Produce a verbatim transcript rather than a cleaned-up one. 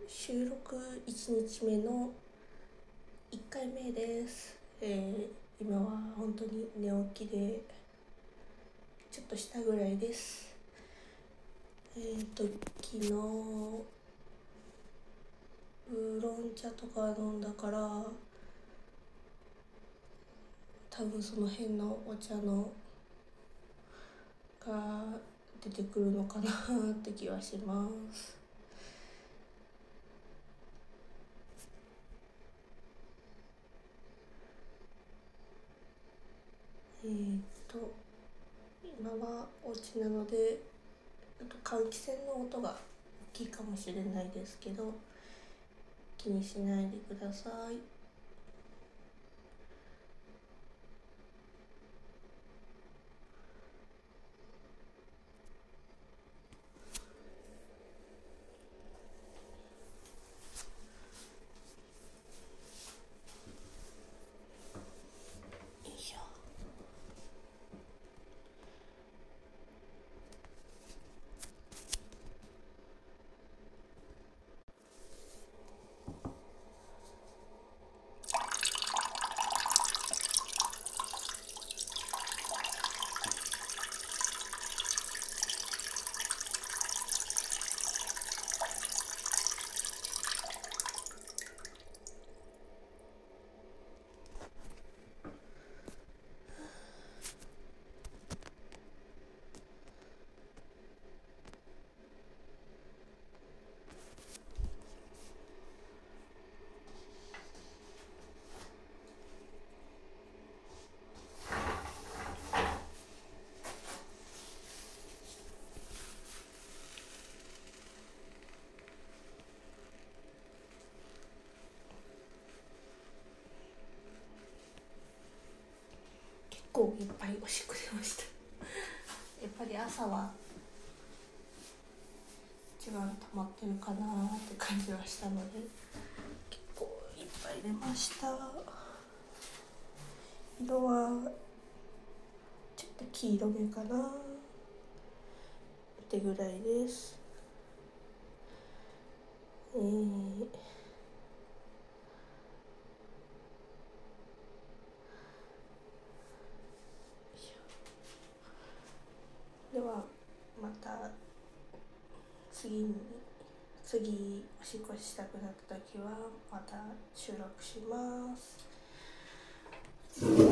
収録いちにちめのいっかいめです。えー、今は本当に寝起きでちょっとしたぐらいです。えーと昨日ウーロン茶とか飲んだから多分その辺のお茶のが出てくるのかなって気はします。えーと今はお家なのであと換気扇の音が大きいかもしれないですけど気にしないでください。よいしょ。結構いっぱいおしっこ出ました。やっぱり朝は一番溜まってるかなって感じはしたので結構いっぱい出ました。色はちょっと黄色めかなってぐらいです。えー、ではまた次に次おしっこしたくなった時はまた収録します。